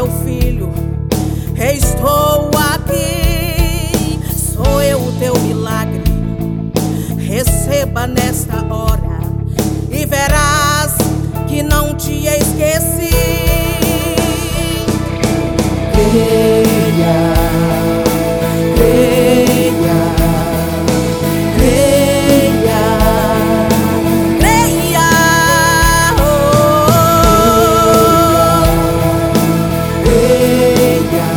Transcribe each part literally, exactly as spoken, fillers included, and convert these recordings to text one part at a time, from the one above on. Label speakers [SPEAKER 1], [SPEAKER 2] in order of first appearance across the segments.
[SPEAKER 1] teu filho, estou aqui. Sou eu o teu milagre. Receba nesta hora e verás que não te esqueci. Creia, creia, creia, creia, oh, creia,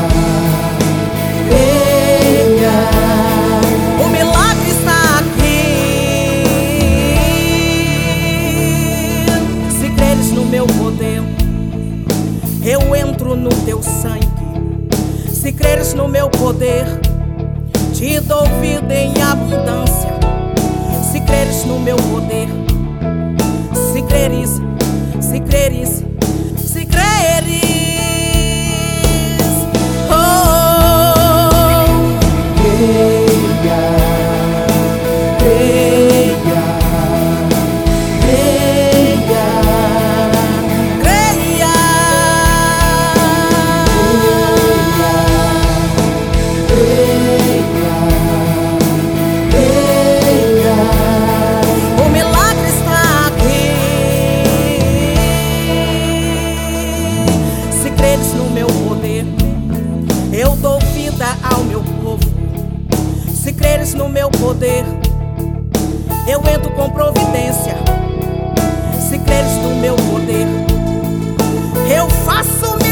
[SPEAKER 1] creia. O milagre está aqui. Se creres no meu poder, eu entro no teu sangue. Se creres no meu poder, te dou vida em abundância. Se creres no meu poder, se creres, se creres, se creres, oh, creia, creia, creia, creia. O milagre está aqui. Se creres no meu poder, eu dou vida ao meu povo. Se creres no meu poder, eu entro com providência. Se creres no meu poder, eu faço milagre.